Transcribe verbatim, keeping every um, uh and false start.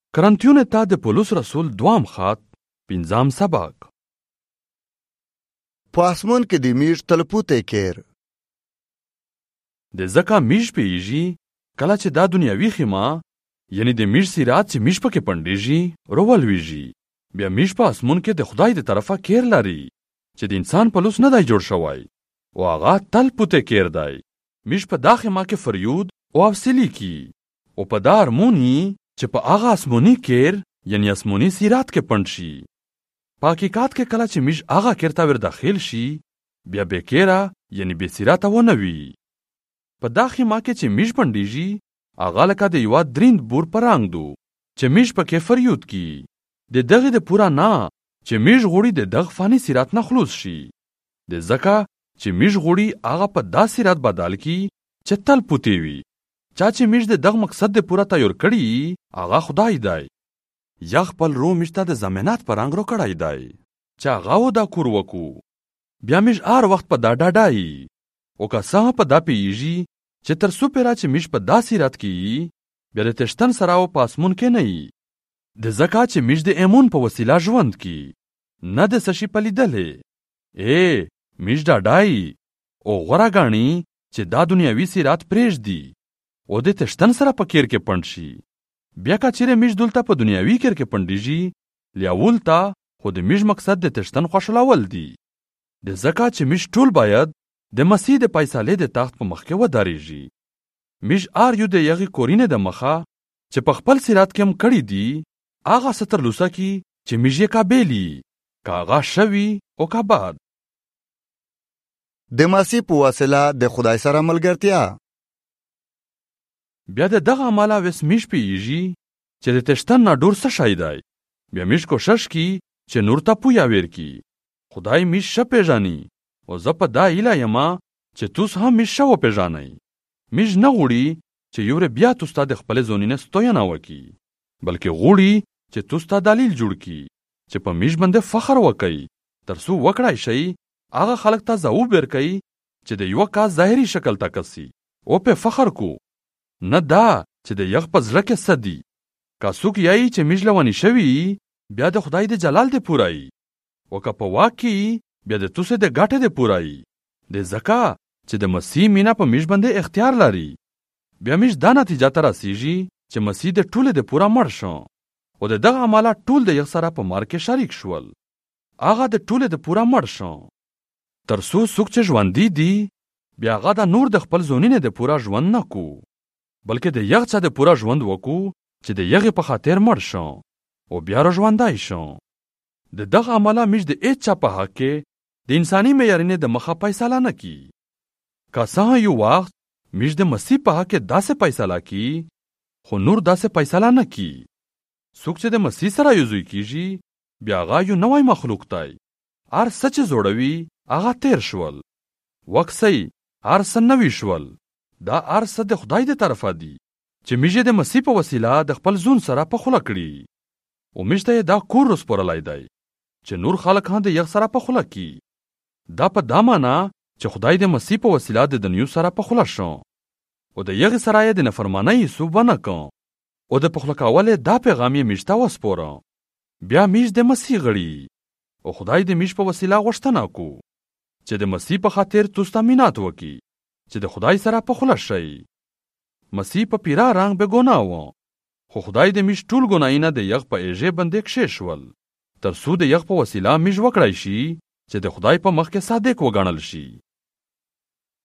کرنتیونه ته د پولس رسول دوام خط پنځم سبق. په اسمان کې د میږ تلپوتی کیر د ځکه میږ پیږي کله چې دا دنیاوي خیمه یعنی د میږ سیرات چې میږ پکې پنډېږي راولویږي. بیا میږ په اسمون کې د خدای د طرفه کیر لري چې د انسان پلوس نه دی جوړ شوی او هغه تلپوتی کیر دی. میږ په دا خیمه کې فریود او افسلی کی او په دا ارمونی چې په هغه اسمونی کیر یعنی اسمونی سیرات کې پنډ شي. په حقیقت کې کله چې میږ هغه کیر ته ور داخل شي بیا بې کیره یعنی بې سیراته ونه وي. په دا خیمه کې چې میږ پنډېږي هغه لکه د یوه دریند بور په رنګ دو چې میږ پکې فریود کی. د دغې د پوره نه چې میږ غوړي د دغه فاني سیرات نه خلوص شي. د ځکه چې میږ غوړي هغه په دا سیرات بدل کی چې تل پوتی وي. چا چې میږ د دغه مقصد د پوره تیار کړي هغه خدای دی. یا خپل روح میږ ته د ضمانت په رنګ راکړی دی چې هغه و دا کور وکړو. بیا میږ هر وخت په دا ډاډایي او که څه په دا پیږي چې تر څو پیره چې میږ په دا سیرات کې بیا د تشتن سره او په اسمون کې نه وي. د ځکه چې میږ د ایمون په وسیله ژوند کی نه د څه شي په لیدلې. ای میږ ډاډایي او غوره ګڼي چې دا دنیاوي سیرات پرېږدي او د تشتن سره په کیر کې پنډ شي. بیا که چیرې میږ دلته په دنیاوي کیر کې پنډېږي لیاول ته خو د میږ مقصد د تشتن خوښولول دي. د ځکه چې میږ ټول باید د مسیح د فیصلې د تخت په مخ کې ودرېږي. میږ هر یو د یغې کورینې د مخه چې په خپل سیرات کې هم کړي دي هغه څه ترلاسه کړي چې میږ یې قابلي که هغه ښه وي او که بد. د مسیح په وسیله د خدای سره ملګرتیا. بیا د دغه عمله وس میږ پیږي چې د تشتن نه ډور څه شی دی. بیا میږ کوشش کی چې نور ته پویا ویر کی. خدای میږ ښه پیژني او زه په دا هیله یم چې توس هم میږ ښه وپیژنئ. میږ نه غواړي چې یو بیا توس ته د خپلې ځوانینې ستوینه وکړي بلکې غواړي چې توس ته دلیل جوړ کړي چې په میږ باندې فخر وکړئ تر څو وکړای شئ هغه خلک ته ځواب ورکړئ چې د یوه کس ظاهري شکل ته کسي او په فخر کو نه دا چې د یغ په زړه کې څه دي. که څوک یایي چې میږ لونی شوي بیا د خدای د جلال د پورایي او که په واقعي بیا د توسې د ګټې د پورایي. د ځکه چې د مسیح مینه په میږ باندې اختیار لري. بیا میږ دا نتیجه ته رسیږي چې مسیح د ټولې د پوره مړ شو او د دغه عمله ټول د یغ سره په مار کې شریک شول. هغه د ټولې د پوره مړ شو تر څو څوک چې ژوندي دي بیا هغه د نور د خپل ځوانینې د پوره ژوند نه کو بلکې د یغ څخه د پوره ژوند وکړو چې د یغې په خاطر مړ شو او بیا را ژوندی شو. د دغه عمله میږ د هېڅ چا په حق کې د انساني معیارینې د مخه فیصله نه کی. که څه یو وخت میږ د مسیح په حق کې داسې فیصله کی خو نور داسې فیصله نه کی. څوک چې د مسیح سره یوځای کیږي بیا هغه یو نوی مخلوق دی. هر څه چې زوړوي هغه تیر شول. وکسئ هر څه نوي شول. دا هر څه د خدای د طرفه دي چې میږ د مسیح په وسیله د خپل زون سره په خوله کړي او میږ ته دا کور وسپارلی دی چې نور خلک هم د یغ سره په خوله کړي. دا په دا معنا چې خدای د مسیح په وسیله د دنیو سره په خوله شو او د یغې سره یې د نفرمانۍ سوب ونه کړ او د په خوله کول دا پیغام یې میږ ته وسپاره. بیا میږ د مسیح غړي او خدای د میږ په وسیله غوښتنه کو چې د مسیح په خاطر توس ته مینات وکړي چې د خدای سره په خوله شئ. مسیح په پیرا رنګ بې ګناه و خو خدای د میږ ټول ګناهونه د یغ په ایږې باندې کښېښول تر څو د یغ په وسیله میږ وکړای شي چې د خدای په مخ کې صادق وګڼل شي.